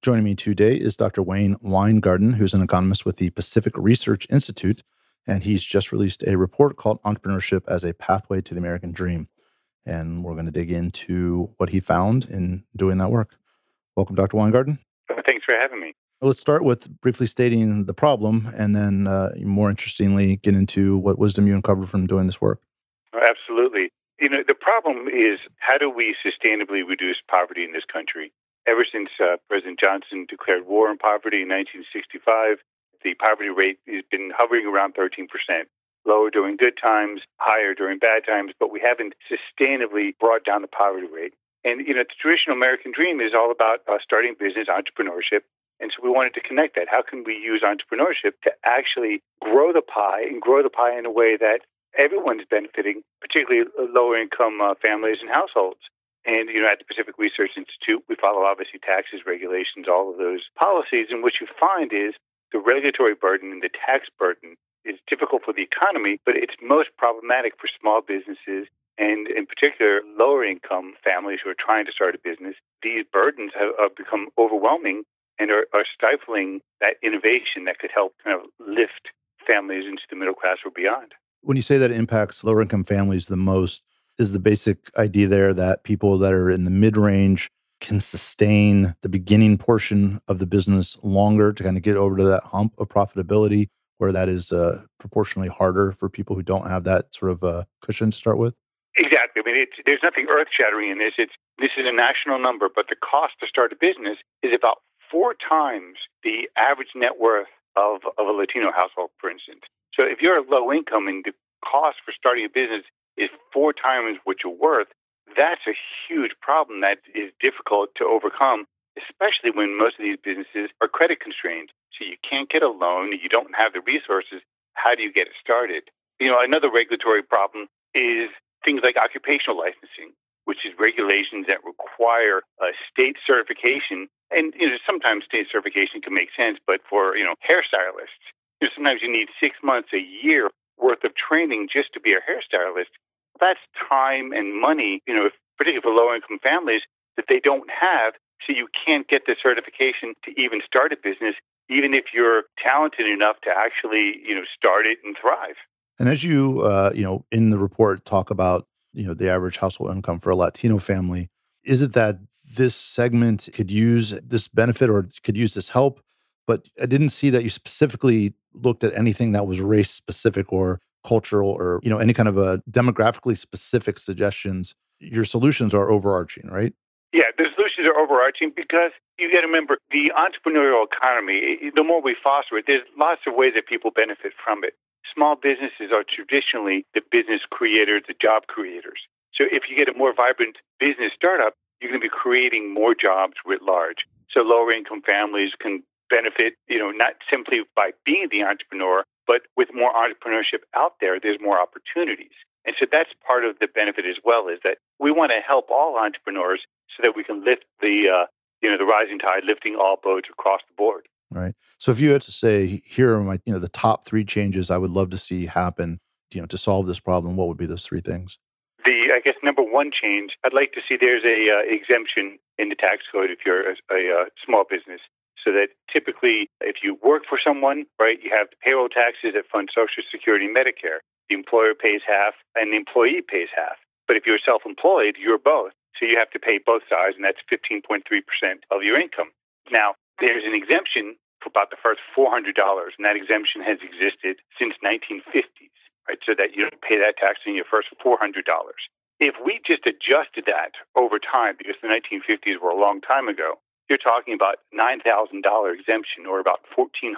Joining me today is Dr. Wayne Weingarten, who's an economist with the Pacific Research Institute, and he's just released a report called Entrepreneurship as a Pathway to the American Dream. And we're going to dig into what he found in doing that work. Welcome, Dr. Weingarten. Thanks for having me. Let's start with briefly stating the problem, and then more interestingly, get into what wisdom you uncovered from doing this work. Absolutely. The problem is, how do we sustainably reduce poverty in this country? Ever since President Johnson declared war on poverty in 1965, the poverty rate has been hovering around 13%, lower during good times, higher during bad times, but we haven't sustainably brought down the poverty rate. And, the traditional American dream is all about starting business, entrepreneurship. And so we wanted to connect that. How can we use entrepreneurship to actually grow the pie and grow the pie in a way that everyone's benefiting, particularly lower-income families and households? And, at the Pacific Research Institute, we follow, obviously, taxes, regulations, all of those policies. And what you find is the regulatory burden and the tax burden is difficult for the economy, but it's most problematic for small businesses and, in particular, lower-income families who are trying to start a business. These burdens have become overwhelming and are stifling that innovation that could help kind of lift families into the middle class or beyond. When you say that it impacts lower-income families the most, is the basic idea there that people that are in the mid-range can sustain the beginning portion of the business longer to kind of get over to that hump of profitability, where that is proportionally harder for people who don't have that sort of cushion to start with? Exactly. I mean, there's nothing earth-shattering in this. This is a national number, but the cost to start a business is about 4 times the average net worth of a Latino household, for instance. So if you're low income and the cost for starting a business is 4 times what you're worth, that's a huge problem that is difficult to overcome, especially when most of these businesses are credit constrained. So you can't get a loan, you don't have the resources. How do you get it started? Another regulatory problem is things like occupational licensing, which is regulations that require a state certification. And sometimes state certification can make sense, but for hairstylists, sometimes you need 6 months, a year worth of training just to be a hairstylist. That's time and money, particularly for low-income families, that they don't have. So you can't get the certification to even start a business, even if you're talented enough to actually, start it and thrive. And as you, in the report talk about, the average household income for a Latino family, is it that this segment could use this benefit or could use this help? But I didn't see that you specifically looked at anything that was race specific or cultural or, any kind of a demographically specific suggestions. Your solutions are overarching, right? Yeah, the solutions are overarching because you got to remember the entrepreneurial economy, the more we foster it, there's lots of ways that people benefit from it. Small businesses are traditionally the business creators, the job creators. So if you get a more vibrant business startup, you're going to be creating more jobs writ large. So lower income families can benefit, not simply by being the entrepreneur, but with more entrepreneurship out there, there's more opportunities. And so that's part of the benefit as well, is that we want to help all entrepreneurs so that we can lift the rising tide, lifting all boats across the board. Right. So if you had to say, here are my, the top 3 changes I would love to see happen, to solve this problem, what would be those 3 things? I guess number 1 change, I'd like to see there's a exemption in the tax code if you're a small business. So that typically, if you work for someone, right, you have the payroll taxes that fund Social Security and Medicare. The employer pays half and the employee pays half. But if you're self-employed, you're both. So you have to pay both sides, and that's 15.3% of your income. Now, there's an exemption for about the first $400, and that exemption has existed since 1950s, right? So that you don't pay that tax in your first $400. If we just adjusted that over time, because the 1950s were a long time ago, you're talking about $9,000 exemption, or about $1,400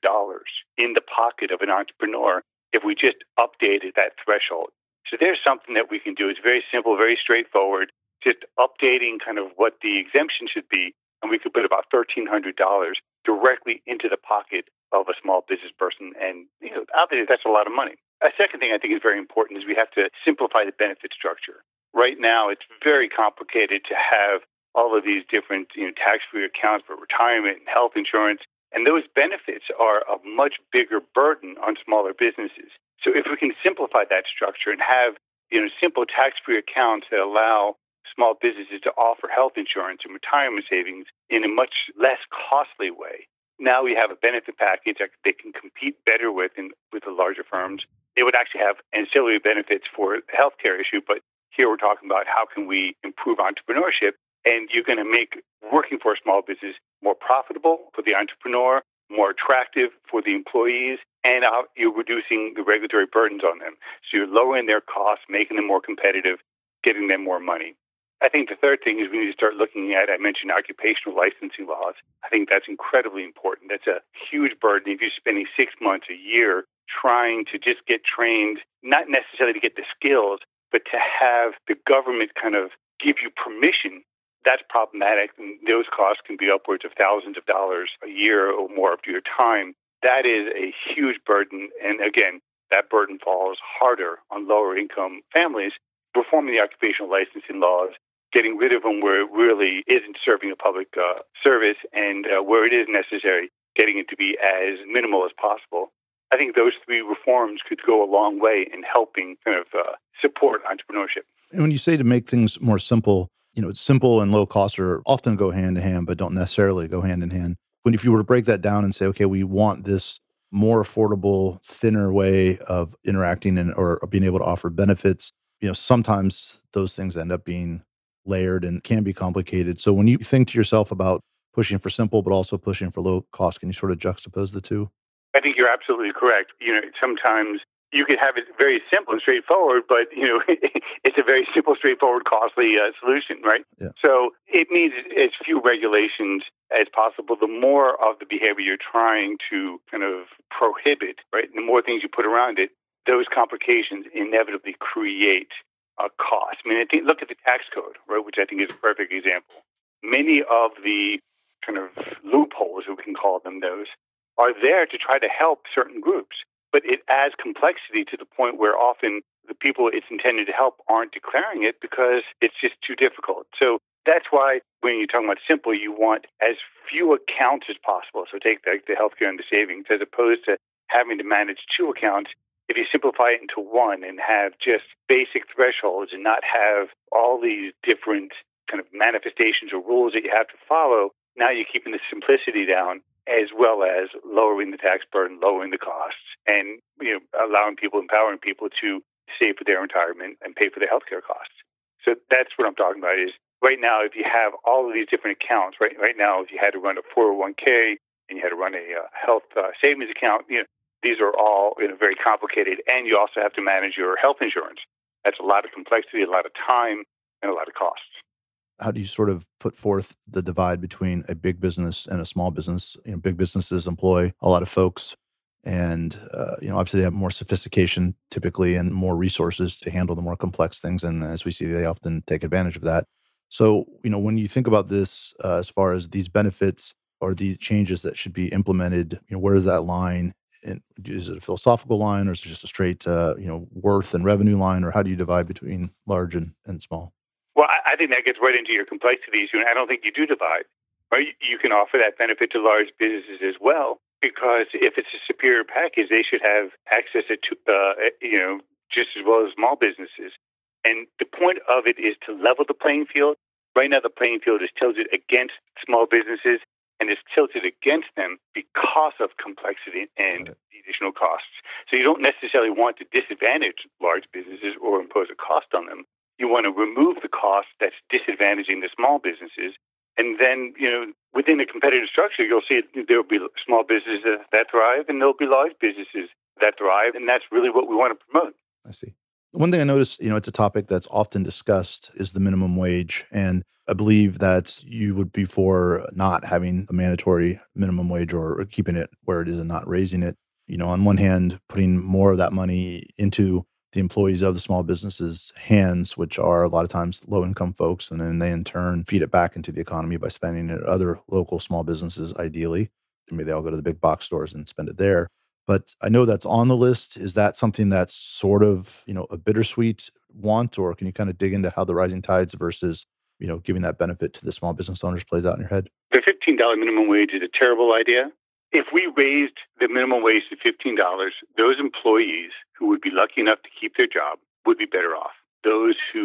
in the pocket of an entrepreneur if we just updated that threshold. So there's something that we can do. It's very simple, very straightforward, just updating kind of what the exemption should be, and we could put about $1,300 directly into the pocket of a small business person. And obviously that's a lot of money. A second thing I think is very important is we have to simplify the benefit structure. Right now, it's very complicated to have all of these different tax-free accounts for retirement and health insurance. And those benefits are a much bigger burden on smaller businesses. So if we can simplify that structure and have simple tax-free accounts that allow small businesses to offer health insurance and retirement savings in a much less costly way. Now we have a benefit package that they can compete better with the larger firms. They would actually have ancillary benefits for the healthcare issue, but here we're talking about how can we improve entrepreneurship, and you're going to make working for a small business more profitable for the entrepreneur, more attractive for the employees, and you're reducing the regulatory burdens on them. So you're lowering their costs, making them more competitive, giving them more money. I think the third thing is we need to start looking at, I mentioned occupational licensing laws. I think that's incredibly important. That's a huge burden. If you're spending 6 months, a year trying to just get trained, not necessarily to get the skills, but to have the government kind of give you permission, that's problematic. And those costs can be upwards of thousands of dollars a year or more up to your time. That is a huge burden. And again, that burden falls harder on lower income families. Reforming the occupational licensing laws, getting rid of them where it really isn't serving a public service, and where it is necessary, getting it to be as minimal as possible. I think those three reforms could go a long way in helping kind of support entrepreneurship. And when you say to make things more simple, simple and low cost are often go hand in hand, but don't necessarily go hand in hand. If you were to break that down and say, okay, we want this more affordable, thinner way of interacting or being able to offer benefits, sometimes those things end up being layered and can be complicated. So when you think to yourself about pushing for simple, but also pushing for low cost, can you sort of juxtapose the two? I think you're absolutely correct. Sometimes you can have it very simple and straightforward, but, it's a very simple, straightforward, costly solution, right? Yeah. So it means as few regulations as possible. The more of the behavior you're trying to kind of prohibit, right, and the more things you put around it, those complications inevitably create a cost. Look at the tax code, right, which I think is a perfect example. Many of the kind of loopholes, if we can call them those, are there to try to help certain groups. But it adds complexity to the point where often the people it's intended to help aren't declaring it because it's just too difficult. So that's why when you're talking about simple, you want as few accounts as possible. So take the healthcare and the savings, as opposed to having to manage two accounts. If you simplify it into one and have just basic thresholds and not have all these different kind of manifestations or rules that you have to follow, now you're keeping the simplicity down, as well as lowering the tax burden, lowering the costs, and allowing people, empowering people to save for their retirement and pay for their healthcare costs. So that's what I'm talking about. Is right now, if you have all of these different accounts, right now, if you had to run a 401k and you had to run a health savings account, these are all very complicated, and you also have to manage your health insurance. That's a lot of complexity, a lot of time, and a lot of costs. How do you sort of put forth the divide between a big business and a small business? Big businesses employ a lot of folks, and obviously they have more sophistication typically and more resources to handle the more complex things. And as we see, they often take advantage of that. So, when you think about this, as far as these benefits or these changes that should be implemented, where is that line? And is it a philosophical line, or is it just a straight, worth and revenue line, or how do you divide between large and small? Well, I think that gets right into your complexities. I don't think you do divide. Right? You can offer that benefit to large businesses as well, because if it's a superior package, they should have access to, just as well as small businesses. And the point of it is to level the playing field. Right now, the playing field is tilted against small businesses, and it's tilted against them because of complexity and the additional costs. So you don't necessarily want to disadvantage large businesses or impose a cost on them. You want to remove the cost that's disadvantaging the small businesses. And then, within a competitive structure, you'll see there will be small businesses that thrive, and there'll be large businesses that thrive. And that's really what we want to promote. I see. One thing I noticed, it's a topic that's often discussed is the minimum wage. And I believe that you would be for not having a mandatory minimum wage or keeping it where it is and not raising it. On one hand, putting more of that money into the employees of the small businesses' hands, which are a lot of times low-income folks, and then they in turn feed it back into the economy by spending it at other local small businesses, ideally. Maybe they all go to the big box stores and spend it there. But I know that's on the list. Is that something that's sort of, a bittersweet want, or can you kind of dig into how the rising tides versus, giving that benefit to the small business owners plays out in your head? The $15 minimum wage is a terrible idea. If we raised the minimum wage to $15, those employees who would be lucky enough to keep their job would be better off. Those who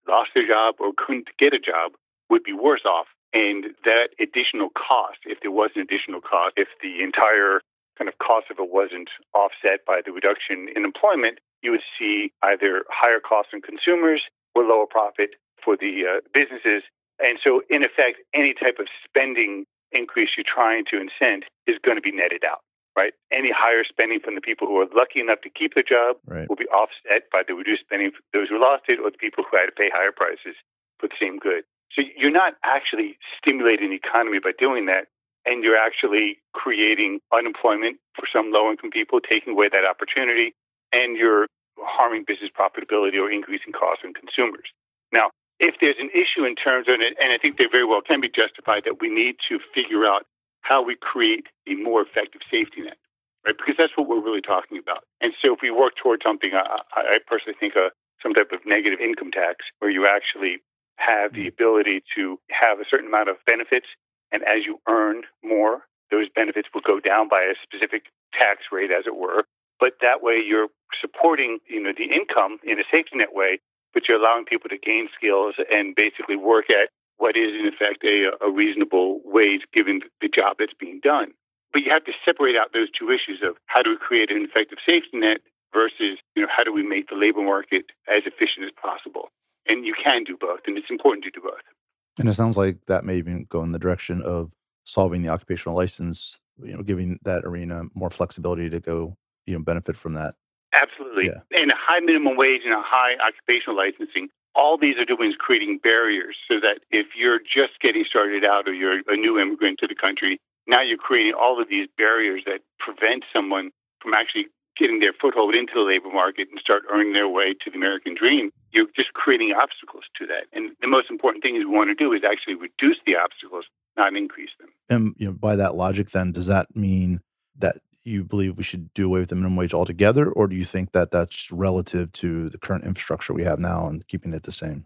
lost their job or couldn't get a job would be worse off. And that additional cost, if there was an additional cost, if the entire kind of cost of it wasn't offset by the reduction in employment, you would see either higher costs on consumers or lower profit for the businesses. And so, in effect, any type of spending increase you're trying to incent is going to be netted out, right? Any higher spending from the people who are lucky enough to keep their job will be offset by the reduced spending for those who lost it or the people who had to pay higher prices for the same good. So you're not actually stimulating the economy by doing that, and you're actually creating unemployment for some low-income people, taking away that opportunity, and you're harming business profitability or increasing costs on consumers. Now, if there's an issue in terms of it, and I think they very well can be justified, that we need to figure out how we create a more effective safety net, right? Because that's what we're really talking about. And so if we work towards something, I personally think some type of negative income tax where you actually have the ability to have a certain amount of benefits, and as you earn more, those benefits will go down by a specific tax rate, as it were. But that way you're supporting, the income in a safety net way, but you're allowing people to gain skills and basically work at what is, in effect, a reasonable wage given the job that's being done. But you have to separate out those two issues of how do we create an effective safety net versus, how do we make the labor market as efficient as possible? And you can do both, and it's important to do both. And it sounds like that may even go in the direction of solving the occupational license, giving that arena more flexibility to go, benefit from that. Absolutely. Yeah. And a high minimum wage and a high occupational licensing, all these are doing is creating barriers so that if you're just getting started out or you're a new immigrant to the country, now you're creating all of these barriers that prevent someone from actually getting their foothold into the labor market and start earning their way to the American dream. You're just creating obstacles to that. And the most important thing we want to do is actually reduce the obstacles, not increase them. And by that logic, then, does that mean that you believe we should do away with the minimum wage altogether, or do you think that that's relative to the current infrastructure we have now and keeping it the same?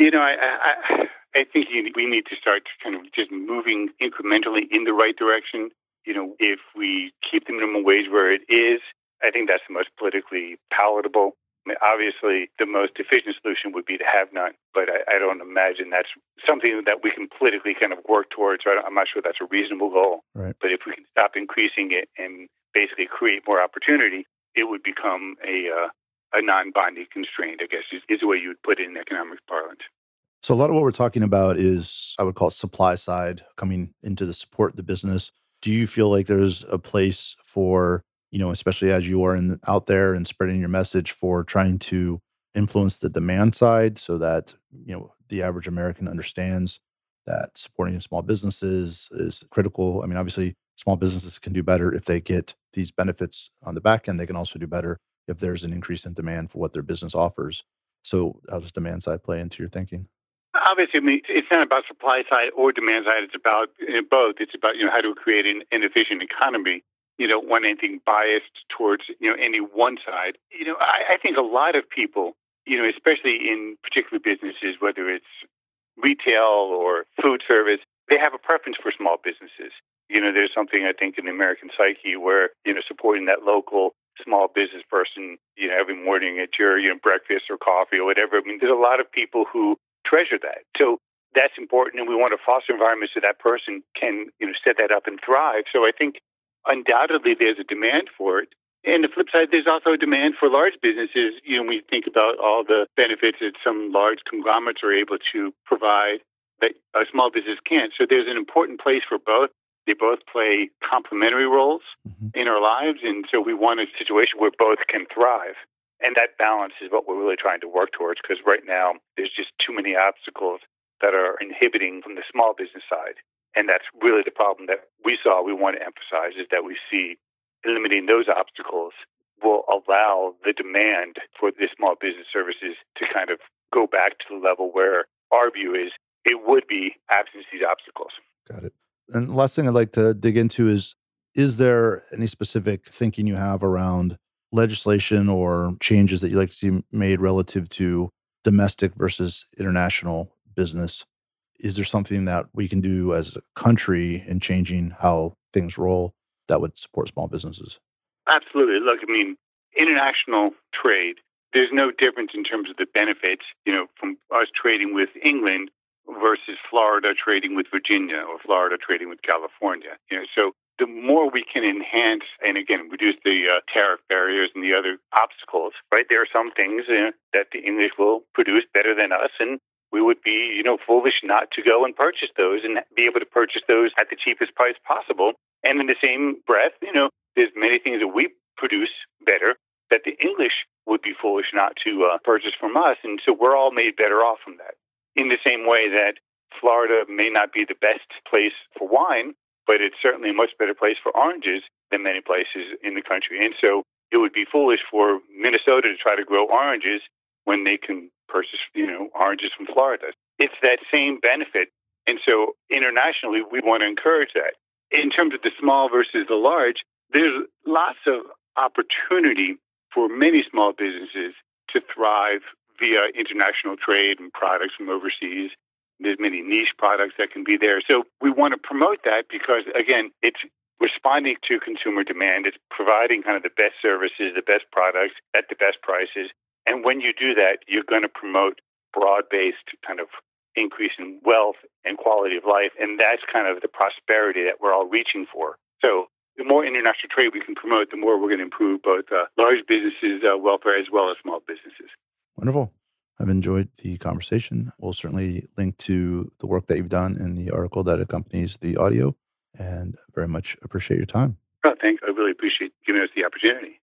I think we need to start kind of just moving incrementally in the right direction. If we keep the minimum wage where it is, I think that's the most politically palatable. I mean, obviously, the most efficient solution would be to have none, but I don't imagine that's something that we can politically kind of work towards. Right? I'm not sure that's a reasonable goal. Right. But if we can stop increasing it and basically create more opportunity, it would become a non-binding constraint, I guess, is the way you would put it in economics parlance. So a lot of what we're talking about is, I would call it supply side, coming into the support the business. Do you feel like there's a place for, especially as you are out there and spreading your message, for trying to influence the demand side so that, the average American understands that supporting small businesses is critical? I mean, obviously, small businesses can do better if they get these benefits on the back end. They can also do better if there's an increase in demand for what their business offers. So how does demand side play into your thinking? Obviously, I mean, it's not about supply side or demand side. It's about both. It's about, how to create an efficient economy. You don't want anything biased towards, any one side. I think a lot of people, especially in particular businesses, whether it's retail or food service, they have a preference for small businesses. There's something, I think, in the American psyche where, supporting that local small business person, every morning at your, breakfast or coffee or whatever. I mean, there's a lot of people who treasure that. So that's important, and we want to foster environments so that person can, set that up and thrive. So I think undoubtedly there's a demand for it. And the flip side, there's also a demand for large businesses. When you think about all the benefits that some large conglomerates are able to provide that a small business can't. So there's an important place for both. They both play complementary roles in our lives. And so we want a situation where both can thrive. And that balance is what we're really trying to work towards, because right now there's just too many obstacles that are inhibiting from the small business side. And that's really the problem that we want to emphasize, is that we see eliminating those obstacles will allow the demand for the small business services to kind of go back to the level where our view is it would be absent these obstacles. Got it. And the last thing I'd like to dig into is there any specific thinking you have around legislation or changes that you'd like to see made relative to domestic versus international business? Is there something that we can do as a country in changing how things roll that would support small businesses? Absolutely. Look, I mean, international trade, there's no difference in terms of the benefits, from us trading with England versus Florida trading with Virginia or Florida trading with California. So the more we can enhance and again reduce the tariff barriers and the other obstacles, right? There are some things that the English will produce better than us, and we would be, foolish not to go and purchase those and be able to purchase those at the cheapest price possible. And in the same breath, there's many things that we produce better that the English would be foolish not to purchase from us. And so we're all made better off from that. In the same way that Florida may not be the best place for wine, but it's certainly a much better place for oranges than many places in the country. And so it would be foolish for Minnesota to try to grow oranges when they can purchase, oranges from Florida. It's that same benefit. And so internationally, we want to encourage that. In terms of the small versus the large, there's lots of opportunity for many small businesses to thrive via international trade and products from overseas. There's many niche products that can be there. So we want to promote that because, again, it's responding to consumer demand. It's providing kind of the best services, the best products at the best prices. And when you do that, you're going to promote broad-based kind of increase in wealth and quality of life. And that's kind of the prosperity that we're all reaching for. So the more international trade we can promote, the more we're going to improve both large businesses' welfare as well as small businesses. Wonderful. I've enjoyed the conversation. We'll certainly link to the work that you've done in the article that accompanies the audio, and very much appreciate your time. Oh, thanks. I really appreciate giving us the opportunity.